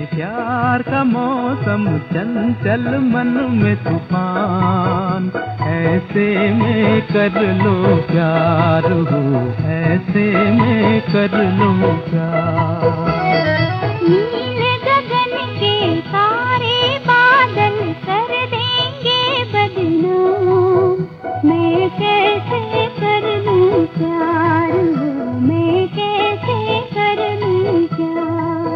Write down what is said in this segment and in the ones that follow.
प्यार का मौसम चंचल मन में तूफान, ऐसे में कर लो प्यार हो, ऐसे में कर लो प्यार। नीले गगन के सारे बादल कर देंगे बदनाम, मैं कैसे कर लूं प्यार हो, मैं कैसे कर लूं प्यार।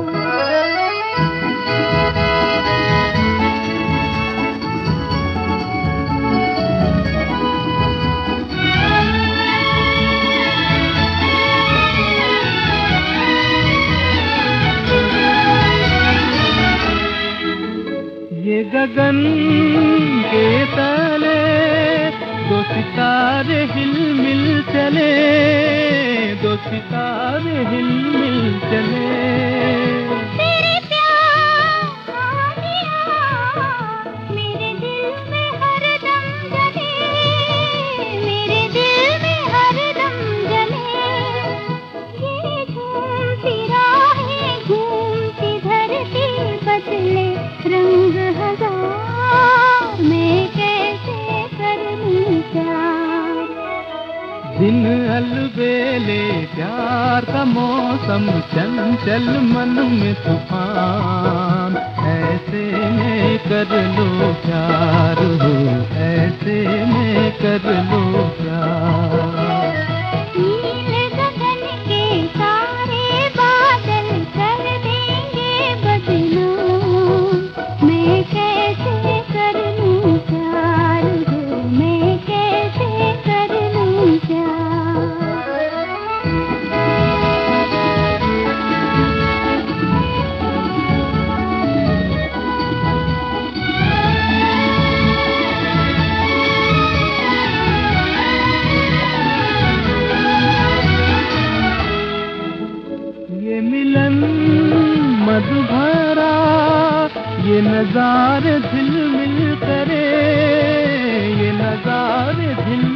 ये गगन के तले दो सितारे हिलमिल चले, दो सितारे हिलमिल चले। तेरे प्यार मेरे दिल में हरदम जले, मेरे दिल में हरदम जले। ये झूमती राहें घूमती धरती बदले रंग हजार, मैं कैसे कर लूं प्यार। दिन अलबेले प्यार का मौसम चंचल मन में तूफान, ऐसे में कर लो प्यार हो, ऐसे में कर लो प्यार। नीले गगन के सारे बादल कर देंगे बदनाम, मैं कैसे कर लूं प्यार हो, मैं कैसे कर लूं प्यार। ये मिलन मधुभरा, ये नजारे झिलमिल करे, ये नजारे झिलमिल